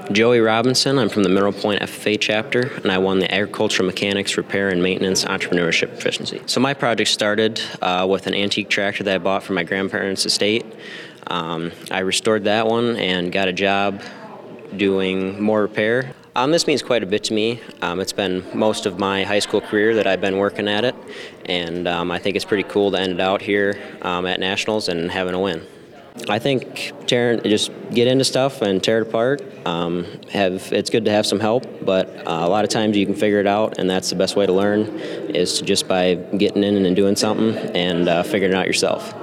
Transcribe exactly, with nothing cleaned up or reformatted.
Joey Robinson. I'm from the Mineral Point F F A chapter, and I won the Agricultural Mechanics Repair and Maintenance Entrepreneurship Proficiency. So my project started uh, with an antique tractor that I bought from my grandparents' estate. Um, I restored that one and got a job doing more repair. Um, this means quite a bit to me. Um, it's been most of my high school career that I've been working at it, and um, I think it's pretty cool to end it out here um, at Nationals and having a win. I think tearing, just get into stuff and tear it apart. Um, have it's good to have some help, but uh, a lot of times you can figure it out, and that's the best way to learn, is to just by getting in and doing something and uh, figuring it out yourself.